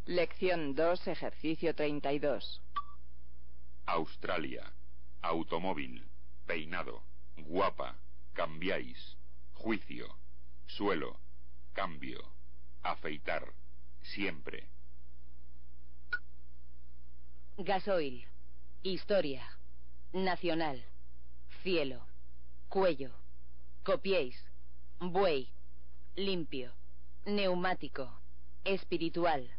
Lección 2, ejercicio 32. Australia. Automóvil. Peinado. Guapa. Cambiáis. Juicio. Suelo. Cambio. Afeitar. Siempre. Gasoil. Historia. Nacional. Cielo. Cuello. Copiéis. Buey. Limpio. Neumático. Espiritual.